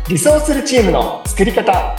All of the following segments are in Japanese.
理想するチームの作り方。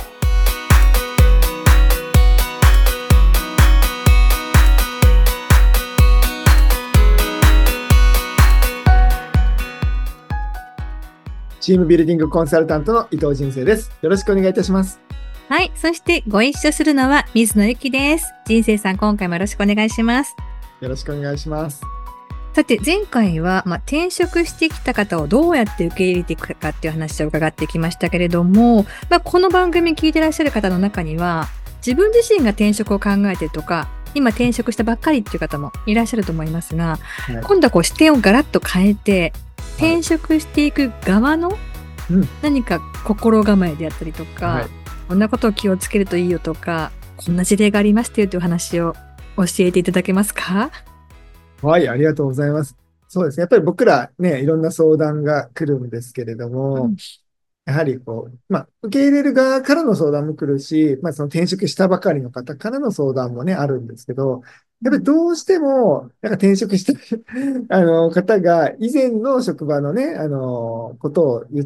チームビルディングコンサルタントの伊藤人生です。よろしくお願いいたします。 はい。そしてご一緒するのは水野ゆきです。人生さん、今回もよろしくお願いします。 よろしくお願いします。 さて、前回は、転職してきた方をどうやって受け入れていくかっていう話を伺ってきましたけれども、この番組聞いてらっしゃる方の中には、自分自身が転職を考えてるとか、今転職したばっかりっていう方もいらっしゃると思いますが、今度は視点をガラッと変えて、転職していく側の何か心構えであったりとか、こんなことを気をつけるといいよとか、こんな事例がありましたよという話を教えていただけますか？ はい、ありがとうございます。そうですね。やっぱり僕らね、いろんな相談が来るんですけれども、やはり受け入れる側からの相談も来るし、その転職したばかりの方からの相談もね、あるんですけど、やっぱりどうしても、転職した方が以前の職場のね、ことを言って、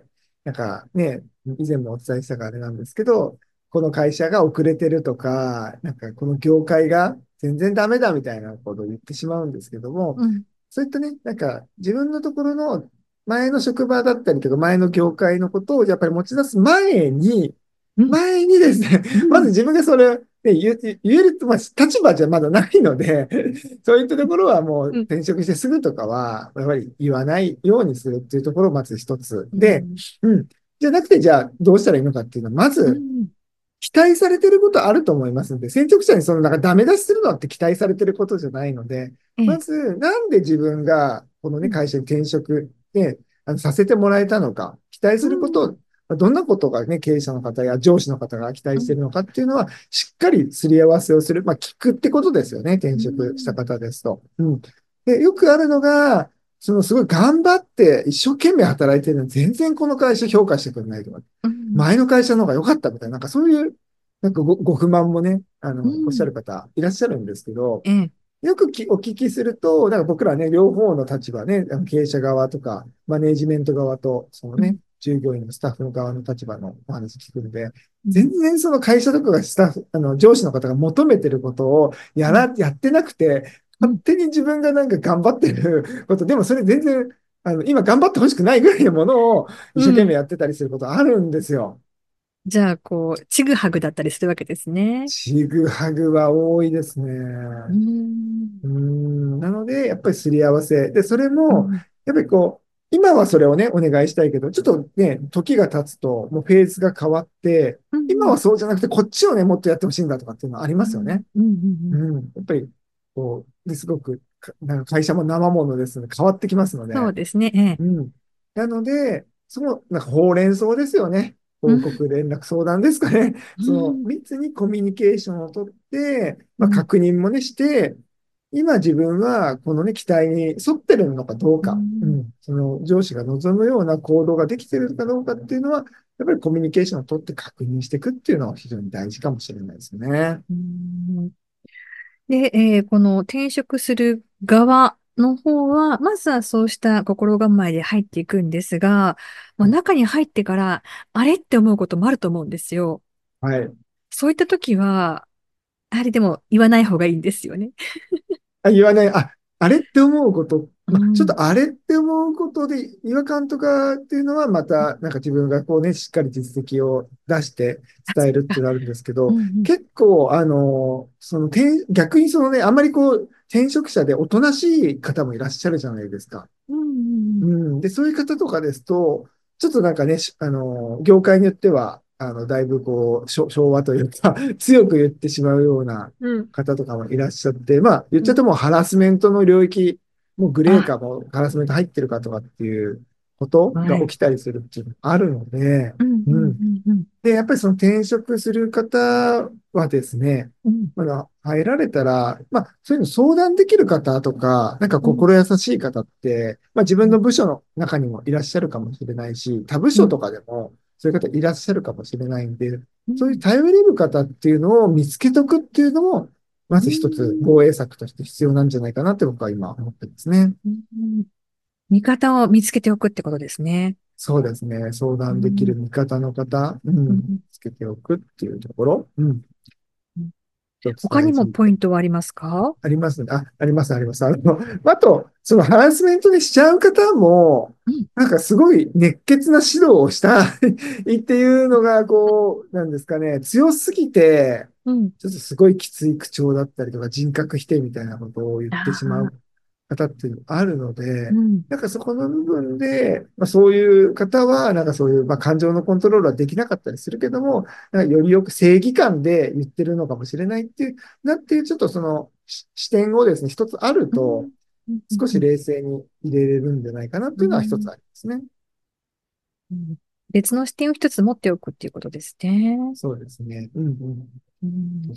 以前もお伝えしたからあれなんですけど、この会社が遅れてるとか、この業界が全然ダメだみたいなことを言ってしまうんですけども、そういったね、自分のところの前の職場だったりとか、前の業界のことをやっぱり持ち出す前にですね、まず自分がそれ、言えると、立場じゃまだないので、そういったところはもう転職してすぐとかは、やっぱり言わないようにするっていうところをまず一つ。で、じゃなくて、じゃあどうしたらいいのかっていうのは、まず、期待されてることあると思いますんで、先直者にダメ出しするのって期待されてることじゃないので、まず、なんで自分がこのね、会社に転職で、させてもらえたのか、期待することを、どんなことがね、経営者の方や上司の方が期待しているのかっていうのは、しっかりすり合わせをする。聞くってことですよね、転職した方ですと。で、よくあるのが、すごい頑張って一生懸命働いてるのに全然この会社評価してくれないとか、前の会社の方が良かったみたいな、そういう、ご不満もね、おっしゃる方いらっしゃるんですけど、よくお聞きすると、僕らね、両方の立場ね、経営者側とか、マネージメント側と、従業員のスタッフの側の立場のお話聞くんで、全然その会社とかがスタッフ、上司の方が求めてることをやってなくて、勝手に自分が頑張ってること、でもそれ全然、今頑張ってほしくないぐらいのものを一生懸命やってたりすることあるんですよ。 じゃあ、ちぐはぐだったりするわけですね。 ちぐはぐは多いですね。なので、やっぱりすり合わせ。で、それも、やっぱり今はそれをね、お願いしたいけど、ちょっとね、時が経つと、もうフェーズが変わって、今はそうじゃなくて、こっちをね、もっとやってほしいんだとかっていうのはありますよね。やっぱり、すごく、会社も生ものですので、変わってきますので。 そうですね。 なので、ほうれん草ですよね。報告、連絡、相談ですかね。密にコミュニケーションをとって、確認もねして、今自分はこのね、期待に沿ってるのかどうか、その上司が望むような行動ができてるのかどうかっていうのは、やっぱりコミュニケーションをとって確認していくっていうのは非常に大事かもしれないですね。 で、この転職する側の方は、まずはそうした心構えで入っていくんですが、中に入ってから、あれって思うこともあると思うんですよ。 はい。 そういった時は、やはりでも言わない方がいいんですよね。 言わない、あれって思うこと、ちょっとあれって思うことで違和感とかっていうのはまた自分がしっかり実績を出して伝えるってなるんですけど、結構逆にあんまり転職者でおとなしい方もいらっしゃるじゃないですか。で、そういう方とかですと、ちょっと業界によっては、だいぶ昭和というか強く言ってしまうような方とかもいらっしゃって、言っちゃってもハラスメントの領域、もうグレーかもハラスメント入ってるかとかっていうことが起きたりするっていうのがあるので、で、やっぱりその転職する方はですね、入られたら、そういうの相談できる方とか、心優しい方って、自分の部署の中にもいらっしゃるかもしれないし、他部署とかでもそういう方いらっしゃるかもしれないんで、そういう頼れる方っていうのを見つけとくっていうのも、まず一つ防衛策として必要なんじゃないかなって僕は今思ってますね。 味方を見つけておくってことですね。 そうですね。相談できるうん。 味方の方、 うんつけておくっていうところ、 うん。 一つ他にも大事。 ポイントはありますか？ ありますね。あります、あります。あと、そのハラスメントにしちゃう方も、 うん。 なんかすごい熱血な指導をしたいっていうのが、こう、なんですかね、強すぎて、 うん。 ちょっとすごいきつい口調だったりとか、人格否定みたいなことを言っあてしまうあ。 方っていうのがあるので、 うん。 なんかそこの部分で、そういう方は、なんかそういう、感情のコントロールはできなかったりするけども、なんかよりよく正義感で言ってるのかもしれないっていう、ちょっとその視点をですね、一つあると、 うん。うん。 少しうん。 冷静に入れれるんじゃないかなっうていうのは一つん。 ありますね。 うん。別の視点を一つ持っておくっていうことですね。 そうですね。 うん。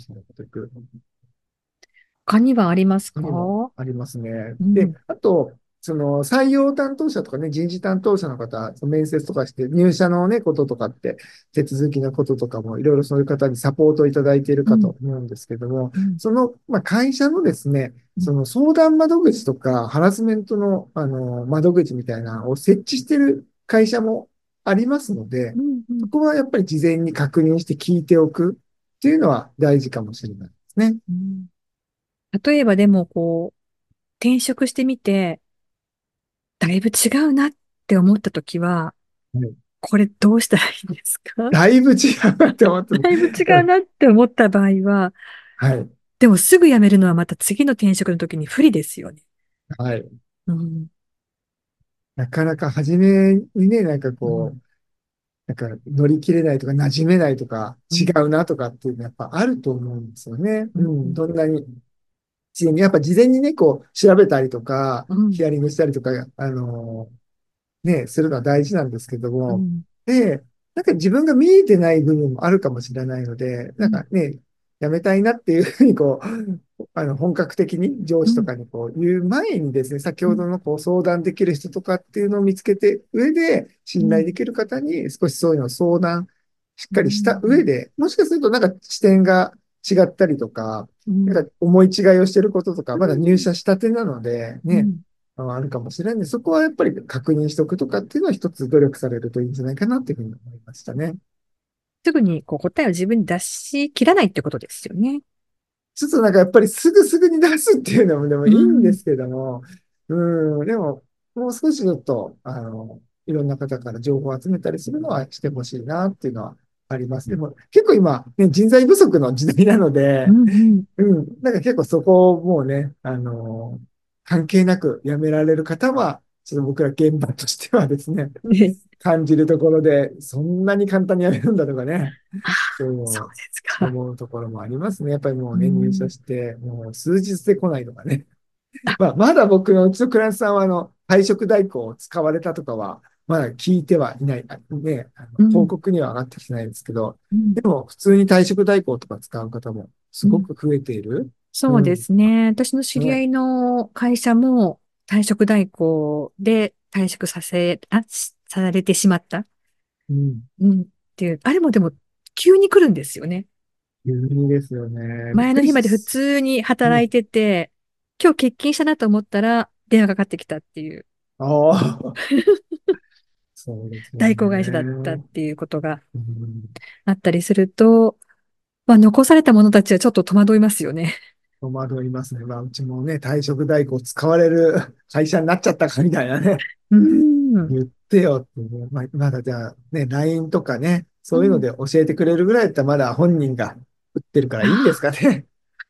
そうですね。全く他にはありますか？ にもうありますね。で、 ん。 あと、その採用担当者とかね、人事担当者の方、その面接とかして入社のね、こととかって、手続きのこととかもいろいろそういう方にサポートをいただいているうん。 かと思うんですけども、 うん。 その、会社のですね、 うん。 その相談窓口とかハラスメントの、窓口みたいなのを設置している会社もありますので、 うん。うん。 そこはやっぱり事前に確認して聞いておくっていうのは大事かもしれないですね。 うん。例えばでも、こう、転職してみて、だいぶ違うなって思ったときは、 はい。 これどうしたらいいですか？ だいぶ違うなって思ってる。 だいぶ違うん。 うなって思った場合は、 はい。 でもすぐ辞めるのはまた次の転職の時に不利ですよね。 はい。 うん。 なかなか初めにね、 うん。 なんか乗り切れないとか馴染めないとか違うん。 うなとかっていうのはやっぱあると思うんですよね。 うん。 どんなにやっぱ事前にね、こう調べたりとか、 うん。 ヒアリングしたりとか、ね、するのは大事なんですけども、 うん。 で、なんか自分が見えてない部分もあるかもしれないので、 うん。 なんかね、やめたいなっていうふうにこう、本格的に上うん。 司とかにこう言う前にですね、先うん。 ほどのこう相談できる人とかっていうのを見つけて上でうん。 信頼できる方に少しそういうのを相談しっうかりしたん。 上で、もしかするとなんか視点が違ったりとか、 うん。 なんか思い違いをしてることとか、まだ入社したてなのでね、 うん。 あるかもしれないんで、そこはやっぱり確認しておくとかっていうのは一つ努力されるといいんじゃないかなっていうふうに思いましたね。 すぐにこう答えを自分に出し切らないってことですよね。 ちょっとなんかやっぱりすぐに出すっていうのもでもうん。 いいんですけども、でも、もう少しちょっと、いろんな方から情報を集めたりするのはしてほしいなっていうのはあります。でも結構今、ね、人材不足の時代なので、 うん。うん。 なんか結構そこをもうね、関係なく辞められる方は、ちょっと僕ら現場としてはですね、 ね。 感じるところで、そんなに簡単に辞めるんだとかね、 あ、 そうそうですか。 思うところもありますね。やっぱりもううね、入社ん。 して、もう数日で来ないとかね。 あ、 まだ僕のうちのクライアントさんは、退職代行を使われたとかは、まだ聞いてはいない。ね、 うん。 報告には上がってきてないですけど、 うん。 でも普通に退職代行とか使う方もすうん。 ごく増えている。 そうでうん。 すね。私の知り合ね。 いの会社も退職代行で退職されてしまった。 うん。 うん。っていう、あれもでも急に来るんですよね。 有利ですよね。びっ前のくり日まで普す。 通にうん。 働いてて、今日欠勤したなと思ったら電話かかってきたっていう、 ああ、そうですよ代行会社だったっね。 ていうことがうん。 あったりすると、まあ残された者たちはちょっと戸惑いますよね。 戸惑いますね。うちもね、退職代行使われる会社になっちゃったかみたいなね。 うん。 言ってよってね。まだじゃあね、LINE とかね、そういうのうん。 で教えてくれるぐらいだったらまだ本人が打ってるからいいんですかね。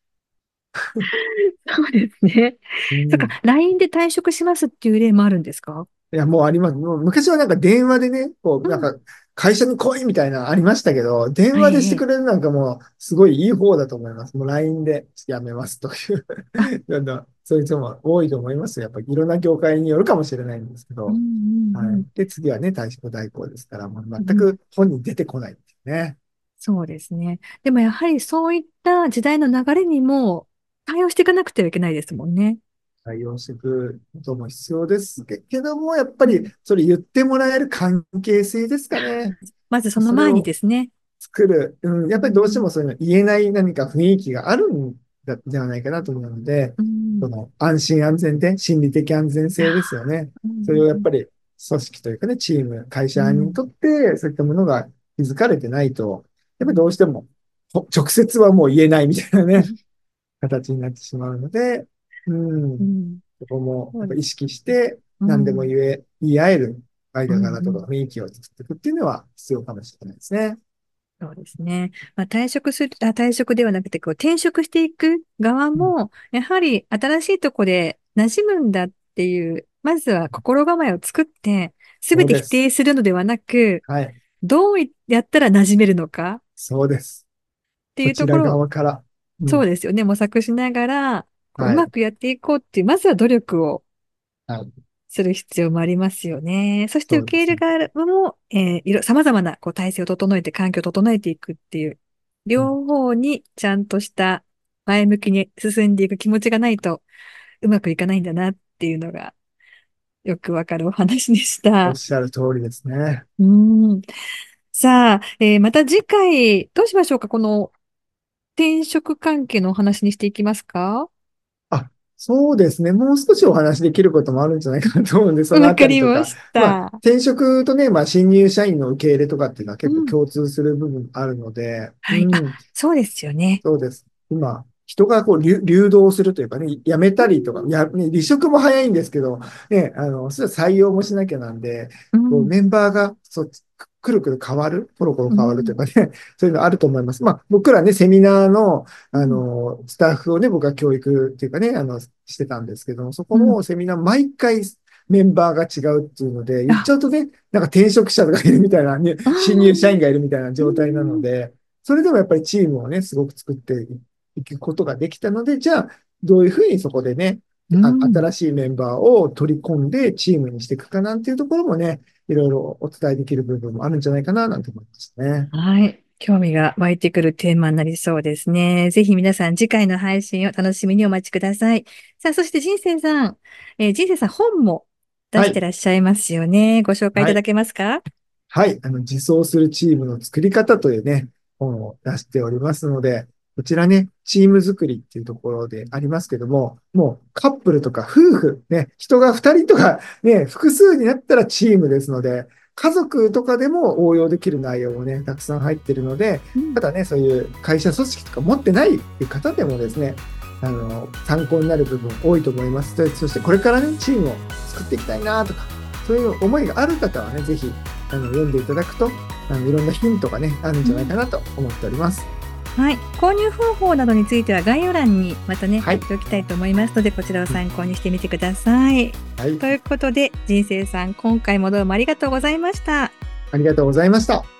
そうですね。そっか、 うん。 LINE で退職しますっていう例もあるんですか？ いや、もうあります。もう昔はなんか電話でね、こう、 うん。 会社に来いみたいなのありましたけど、電はい、 話でしてええ。 くれるなんかもう、すごいいい方だと思います。もう LINE でやめますという、 あ、 そういう人も多いと思いますよ。やっぱりいろんな業界によるかもしれないんですけうん。 ど。 うん。 はい。で、次はね、退職代行ですから、もう全うん。うん。 く本人出てこないっていうね。 そうですね。でもやはりそういった時代の流れにも対応していかなくてはいけないですもんね。 対応していくことも必要ですけども、やっぱりうん。 それ言ってもらえる関係性ですかね。 まずその前にそれをですね。 作る。やっぱりどうしてうん。 もそういうの言えない何か雰囲気があるんではないかなと思うので、 うん。 その安心安全で心理的安全性ですよね。 うん。 それをやっぱり組織というかね、チーム、会社にとって、そういったものが築かれてないと、やっぱりどうしても、直接はもう言えないみたいなね、形になってしまうので、うん、 うん、 そこもそうです。 やっぱ意識して、何でもうん。 言い合えるうん間柄とかうん。 雰囲気を作っていくっていうのは必要かもしれないですね。 そうですね。まあ、退職ではなくて、こう、転職していく側うん、 も、やはり新しいとこで馴染むんだっていう、まずは心構えを作って、すべて否そうです。 定するのではなく、 はい。 どうやったら馴染めるのかそうです。 っていこちらうところを、 側から。うん。 そうですよね、模索しながら、こううはい。 まくやっていこうっていう、まずは努力をはい。 する必要もありますよね。そして受け入れそうですね。 側も、様々なこう体制を整えて、環境を整えていくっていう、 うん、 両方にちゃんとした前向きに進んでいく気持ちがないとうまくいかないんだなっていうのがよくわかるお話でした。 おっしゃる通りですね。 うん。さあ、また次回どうしましょうか？この転職関係のお話にしていきますか？ あ、そうですね。もう少しお話できることもあるんじゃないかなと思うんで、そのわかあたりとか。 りましまあ、 た。 転職とね、まあ、新入社員の受け入れとかっていうのは結構うん。 共通する部分あるので、うはい。あ、 ん、 そうですよね。 そうです。今、人がこう流動するというかね、辞めうたりとか、ね、離職も早いんですけど、ね、それは採用もしなきゃなんで、こうん。 メンバーがくるくる変わる、コロコロ変わるといううん。 かね、そういうのあると思います。まあ、僕らね、セミナーの、 うん。 スタッフをね、僕は教育っていうかね、してたんですけども、そこうん。 もセミナー毎回メンバーが違うっていうので、言っちあ、 ゃうとね、なんか転職者がいるみたいな、ね、 あ新入社員ー、 がいるみたいなう状態なのん。 で、それでもやっぱりチームをね、すごく作っていくことができたので、じゃあ、どういうふうにそこでね、 うん。 新しいメンバーを取り込んでチームにしていくかなんていうところもね、いろいろお伝えできる部分もあるんじゃないかななんて思いましたね。 はい。興味が湧いてくるテーマになりそうですね。ぜひ皆さん次回の配信を楽しみにお待ちください。さあ、そして人生さん本も出はい。 してらっしゃいますよね。ご紹介いはい。 ただけますか？ はい。自走するチームの作り方というね、本を出しておりますので、こちらね、チーム作りっていうところでありますけども、もうカップルとか夫婦、ね、人が2人とかね、複数になったらチームですので、家族とかでも応用できる内容もね、たくさん入ってるので、 うん。 ただね、そういう会社組織とか持ってないっていう方でもですね、参考になる部分多いと思います。そしてこれからね、チームを作っていきたいなとか、そういう思いがある方はね、ぜひ読んでいただくと、いろんなヒントがね、あるんじゃないうん。 かなと思っております。 はい。購入方法などについては概要欄にまたね、 はい。 貼っておきたいと思いますので、こちらを参考にしてみてください。 はい。 ということで、人生さん、今回もどうもありがとうございました。 ありがとうございました。